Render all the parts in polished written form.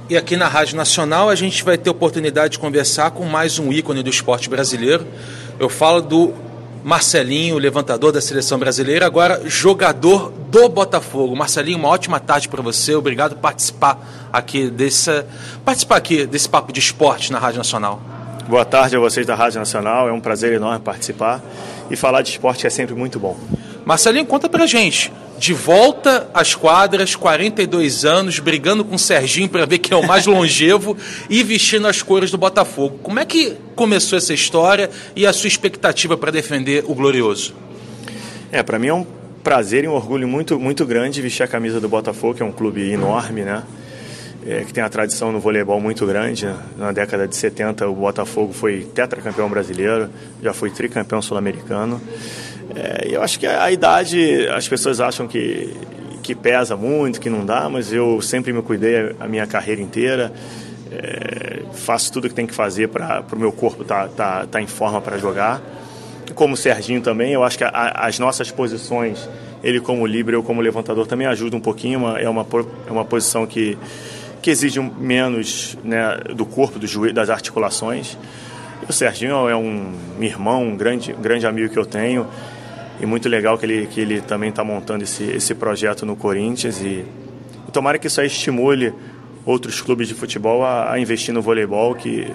E aqui na Rádio Nacional a gente vai ter oportunidade de conversar com mais um ícone do esporte brasileiro. Eu falo do Marcelinho, levantador da seleção brasileira, agora jogador do Botafogo. Marcelinho, uma ótima tarde para você. Obrigado por participar aqui desse papo de esporte na Rádio Nacional. Boa tarde a vocês da Rádio Nacional. É um prazer enorme participar e falar de esporte é sempre muito bom. Marcelinho, conta pra gente. De volta às quadras, 42 anos, brigando com o Serginho para ver quem é o mais longevo e vestindo as cores do Botafogo. Como é que começou essa história e a sua expectativa para defender o Glorioso? Para mim é um prazer e um orgulho muito, muito grande vestir a camisa do Botafogo, que é um clube enorme, né? Que tem a tradição no voleibol muito grande. Na década de 70 o Botafogo foi tetracampeão brasileiro, já foi tricampeão sul-americano. Eu acho que a idade, as pessoas acham que pesa muito, que não dá, mas eu sempre me cuidei a minha carreira inteira. Faço tudo o que tem que fazer para o meu corpo tá em forma para jogar. Como o Serginho também, eu acho que as nossas posições, ele como líbero, eu como levantador, também ajuda um pouquinho. É uma posição que exige menos, né, do corpo, do joelho, das articulações. E o Serginho é um irmão, um grande amigo que eu tenho. E muito legal que ele também está montando esse projeto no Corinthians. E tomara que isso aí estimule outros clubes de futebol a investir no voleibol, que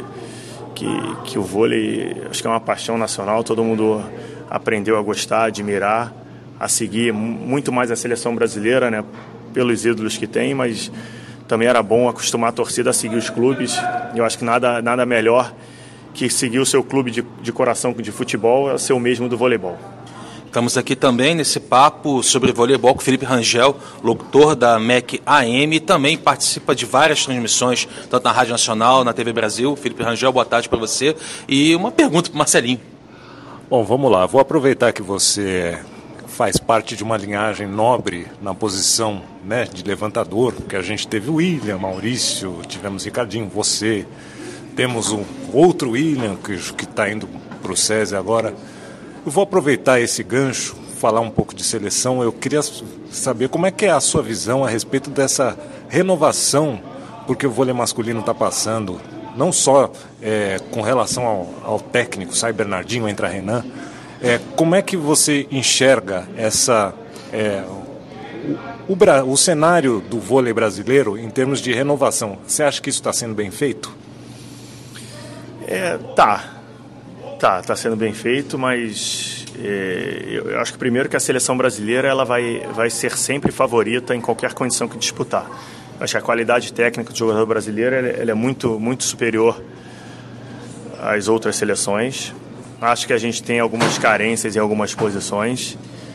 o vôlei, acho que é uma paixão nacional. Todo mundo aprendeu a gostar, a admirar, a seguir muito mais a seleção brasileira, né, pelos ídolos que tem, mas também era bom acostumar a torcida a seguir os clubes. Eu acho que nada melhor que seguir o seu clube de coração de futebol é ser o mesmo do voleibol. Estamos aqui também nesse papo sobre voleibol com o Felipe Rangel, locutor da MEC AM, e também participa de várias transmissões, tanto na Rádio Nacional, na TV Brasil. Felipe Rangel, boa tarde para você. E uma pergunta para o Marcelinho. Bom, vamos lá. Vou aproveitar que você faz parte de uma linhagem nobre na posição, né, de levantador, porque a gente teve o William, Maurício, tivemos Ricardinho, você, temos um outro William que está indo para o SESI agora. Eu vou aproveitar esse gancho, falar um pouco de seleção. Eu queria saber como é que é a sua visão a respeito dessa renovação, porque o vôlei masculino está passando, não só com relação ao técnico, sai Bernardinho, entra Renan. Como é que você enxerga o cenário do vôlei brasileiro em termos de renovação? Você acha que isso está sendo bem feito? Tá sendo bem feito, mas eu acho que primeiro que a seleção brasileira ela vai ser sempre favorita em qualquer condição que disputar. Acho que a qualidade técnica do jogador brasileiro ela é muito, muito superior às outras seleções. Acho que a gente tem algumas carências em algumas posições.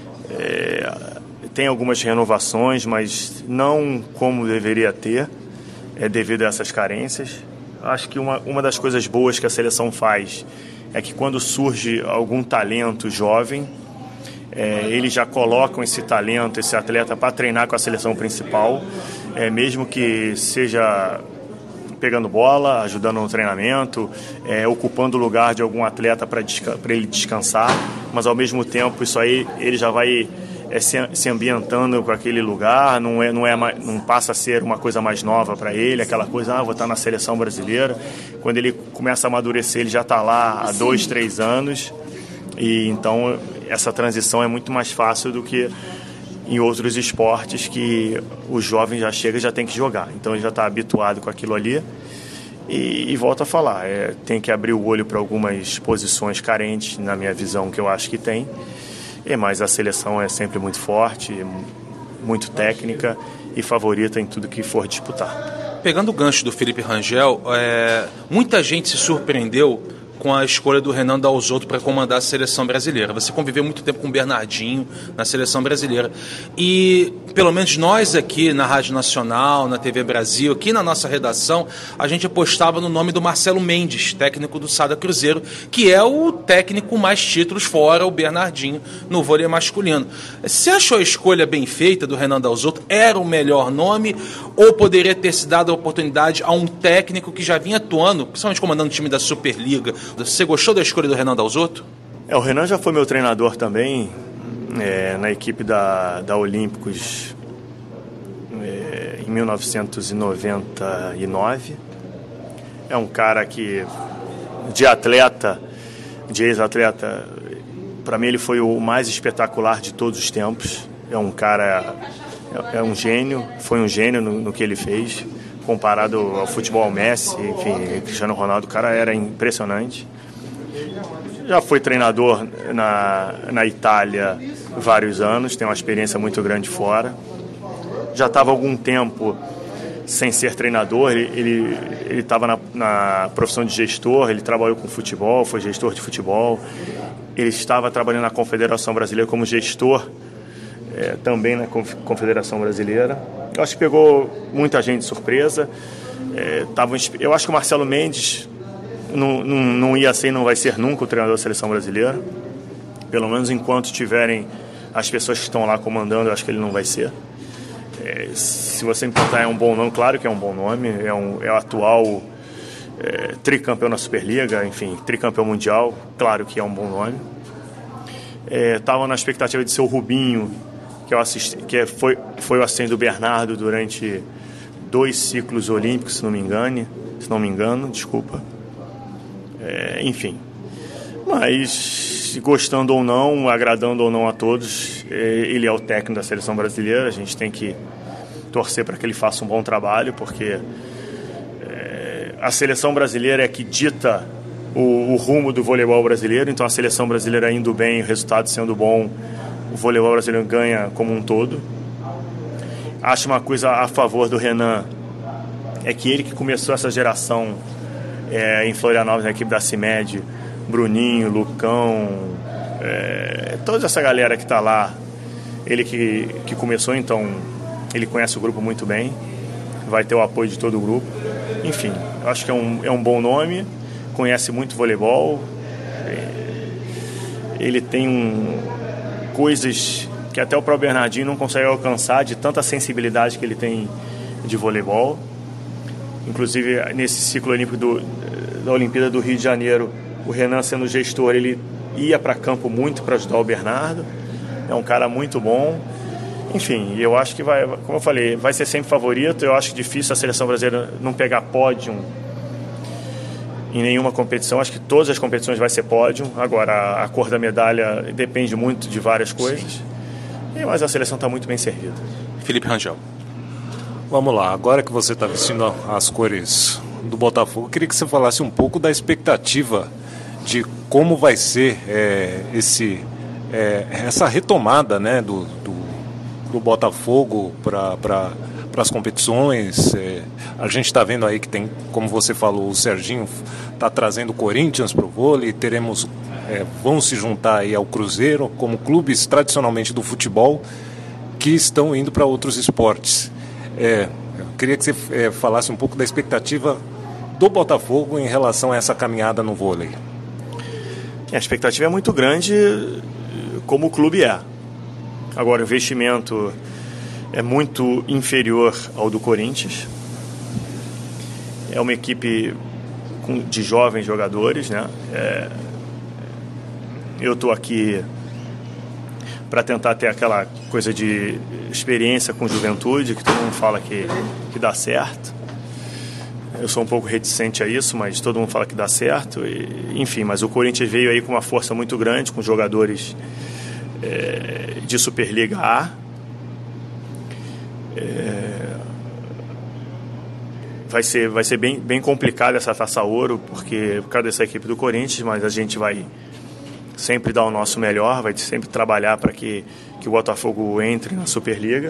Tem algumas renovações, mas não como deveria ter, devido a essas carências. Acho que uma das coisas boas que a seleção faz é que quando surge algum talento jovem, eles já colocam esse talento, esse atleta para treinar com a seleção principal, mesmo que seja pegando bola, ajudando no treinamento, ocupando o lugar de algum atleta para ele descansar, mas ao mesmo tempo isso aí ele já vai se ambientando com aquele lugar, não passa a ser uma coisa mais nova para ele, aquela coisa, vou estar na seleção brasileira. Quando ele começa a amadurecer, ele já está lá há 2, 3 anos, e então essa transição é muito mais fácil do que em outros esportes que o jovem já chega e já tem que jogar. Então ele já está habituado com aquilo ali e volto a falar, tem que abrir o olho para algumas posições carentes, na minha visão, que eu acho que tem. Mas a seleção é sempre muito forte, muito técnica e favorita em tudo que for disputar. Pegando o gancho do Felipe Rangel, muita gente se surpreendeu com a escolha do Renan Dalzotto para comandar a seleção brasileira. Você conviveu muito tempo com o Bernardinho na seleção brasileira. E, pelo menos nós aqui na Rádio Nacional, na TV Brasil, aqui na nossa redação, a gente apostava no nome do Marcelo Mendes, técnico do Sada Cruzeiro, que é o técnico com mais títulos fora o Bernardinho no vôlei masculino. Você achou a escolha bem feita do Renan Dalzotto? Era o melhor nome ou poderia ter se dado a oportunidade a um técnico que já vinha atuando, principalmente comandando o time da Superliga? Você gostou da escolha do Renan Dalzotto? O Renan já foi meu treinador também, na equipe da Olímpicos em 1999. É um cara que, de ex-atleta, para mim ele foi o mais espetacular de todos os tempos. É um cara, é um gênio, foi um gênio no que ele fez, comparado ao futebol Messi, enfim, Cristiano Ronaldo. O cara era impressionante. Já foi treinador na Itália vários anos, tem uma experiência muito grande fora. Já estava há algum tempo sem ser treinador, ele estava na profissão de gestor, ele trabalhou com futebol, foi gestor de futebol. Ele estava trabalhando na Confederação Brasileira como gestor, também na Confederação Brasileira. Eu acho que pegou muita gente de surpresa. Eu acho que o Marcelo Mendes não ia ser e não vai ser nunca o treinador da Seleção Brasileira. Pelo menos enquanto tiverem as pessoas que estão lá comandando, eu acho que ele não vai ser. Se você me perguntar, é um bom nome, claro que é um bom nome. É o atual tricampeão na Superliga, enfim, tricampeão mundial, claro que é um bom nome. Estava na expectativa de ser o Rubinho, que foi o assistente do Bernardo durante 2 ciclos olímpicos, se não me engano, desculpa. Enfim, mas gostando ou não, agradando ou não a todos, ele é o técnico da Seleção Brasileira. A gente tem que torcer para que ele faça um bom trabalho, porque a Seleção Brasileira é que dita o rumo do voleibol brasileiro. Então a Seleção Brasileira indo bem, o resultado sendo bom, o voleibol brasileiro ganha como um todo. Acho uma coisa a favor do Renan, é que ele que começou essa geração em Florianópolis, na equipe da CIMED, Bruninho, Lucão, toda essa galera que está lá, ele que começou, então ele conhece o grupo muito bem, vai ter o apoio de todo o grupo. Enfim, eu acho que é um bom nome, conhece muito voleibol, ele tem coisas que até o próprio Bernardinho não consegue alcançar, de tanta sensibilidade que ele tem de voleibol. Inclusive, nesse ciclo olímpico da Olimpíada do Rio de Janeiro, o Renan, sendo gestor, ele ia para campo muito para ajudar o Bernardo. É um cara muito bom. Enfim, eu acho que como eu falei, vai ser sempre favorito. Eu acho difícil a Seleção Brasileira não pegar pódio em nenhuma competição. Acho que todas as competições vai ser pódio. Agora, a cor da medalha depende muito de várias coisas. Mas a seleção está muito bem servida. Felipe Rangel. Vamos lá, agora que você está vestindo as cores do Botafogo, eu queria que você falasse um pouco da expectativa de como vai ser essa retomada, né, do Botafogo para as competições. A gente está vendo aí que tem, como você falou, o Serginho está trazendo o Corinthians para o vôlei, vão se juntar aí ao Cruzeiro como clubes tradicionalmente do futebol que estão indo para outros esportes. Eu queria que você falasse um pouco da expectativa do Botafogo em relação a essa caminhada no vôlei. A expectativa é muito grande, como o clube é. Agora, o investimento é muito inferior ao do Corinthians. É uma equipe de jovens jogadores, né? Eu estou aqui para tentar ter aquela coisa de experiência com juventude, que todo mundo fala que dá certo. Eu sou um pouco reticente a isso, mas todo mundo fala que dá certo. Enfim, mas o Corinthians veio aí com uma força muito grande, com jogadores de Superliga A. Vai ser bem complicado essa Taça Ouro, porque por causa dessa equipe do Corinthians, mas a gente vai sempre dar o nosso melhor, vai sempre trabalhar para que o Botafogo entre na Superliga.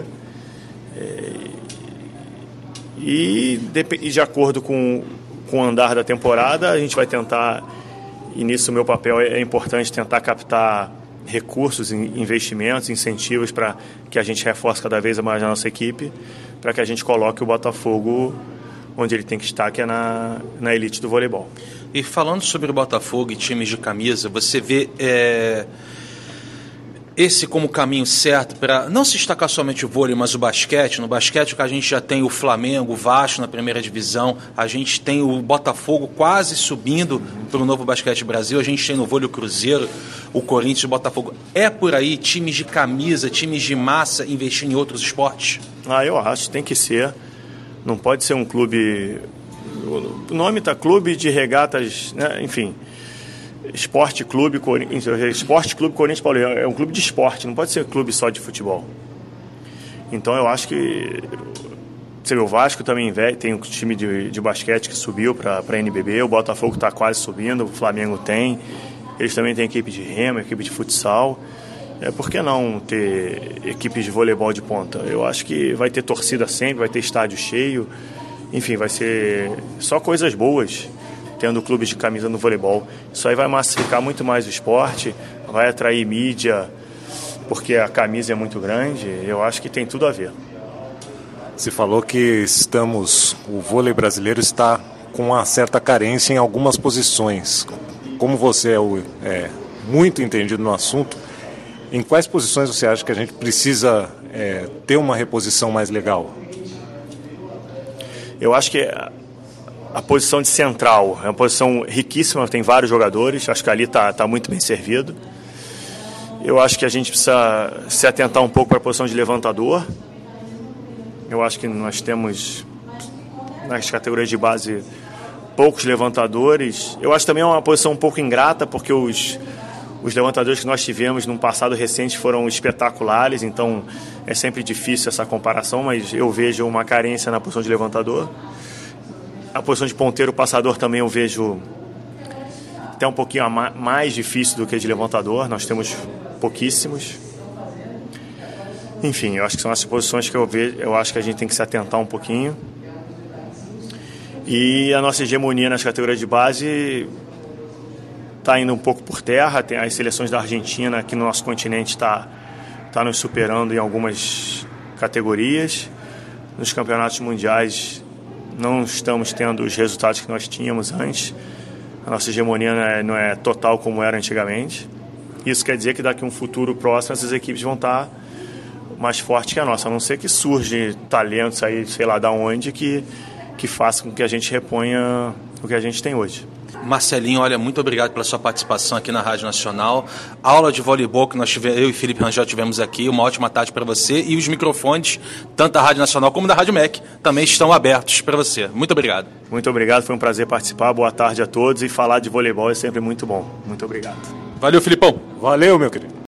E de acordo com o andar da temporada, a gente vai tentar, e nisso o meu papel é importante, tentar captar recursos, investimentos, incentivos para que a gente reforce cada vez mais a nossa equipe, para que a gente coloque o Botafogo onde ele tem que estar, que é na elite do voleibol. E falando sobre o Botafogo e times de camisa, você vê esse como caminho certo para não se destacar somente o vôlei, mas o basquete? No basquete, a gente já tem o Flamengo, o Vasco na primeira divisão, a gente tem o Botafogo quase subindo para o Novo Basquete Brasil, a gente tem no vôlei o Cruzeiro, o Corinthians e o Botafogo. É por aí, times de camisa, times de massa investindo em outros esportes? Eu acho, tem que ser. Não pode ser um clube... O nome está Clube de Regatas, né? Enfim, Esporte Clube Corinthians Paulista. É um clube de esporte, não pode ser clube só de futebol. Então eu acho que... Você vê, o Vasco também tem um time de basquete que subiu para a NBB, o Botafogo está quase subindo, o Flamengo tem, eles também têm equipe de remo, equipe de futsal. Por que não ter equipes de voleibol de ponta? Eu acho que vai ter torcida sempre, vai ter estádio cheio, enfim, vai ser só coisas boas tendo clubes de camisa no voleibol. Isso aí vai massificar muito mais o esporte, vai atrair mídia, porque a camisa é muito grande. Eu acho que tem tudo a ver. Você falou que o vôlei brasileiro está com uma certa carência em algumas posições. Como você é muito entendido no assunto, em quais posições você acha que a gente precisa ter uma reposição mais legal? Eu acho que a posição de central é uma posição riquíssima, tem vários jogadores, acho que ali está muito bem servido. Eu acho que a gente precisa se atentar um pouco para a posição de levantador. Eu acho que nós temos, nas categorias de base, poucos levantadores. Eu acho também uma posição um pouco ingrata, porque os levantadores que nós tivemos no passado recente foram espetaculares, então é sempre difícil essa comparação, mas eu vejo uma carência na posição de levantador. A posição de ponteiro passador também eu vejo até um pouquinho mais difícil do que de levantador, nós temos pouquíssimos. Enfim, eu acho que são essas posições que eu acho que a gente tem que se atentar um pouquinho. E a nossa hegemonia nas categorias de base está indo um pouco por terra. Tem as seleções da Argentina aqui no nosso continente está nos superando em algumas categorias. Nos campeonatos mundiais não estamos tendo os resultados que nós tínhamos antes. A nossa hegemonia não é total como era antigamente. Isso quer dizer que daqui a um futuro próximo essas equipes vão estar mais fortes que a nossa, a não ser que surge talentos aí, sei lá, da onde, que faça com que a gente reponha o que a gente tem hoje. Marcelinho, olha, muito obrigado pela sua participação aqui na Rádio Nacional. Aula de voleibol que eu e Felipe Rangel tivemos aqui, uma ótima tarde para você. E os microfones, tanto da Rádio Nacional como da Rádio MEC, também estão abertos para você. Muito obrigado. Muito obrigado, foi um prazer participar. Boa tarde a todos, e falar de voleibol é sempre muito bom. Muito obrigado. Valeu, Filipão. Valeu, meu querido.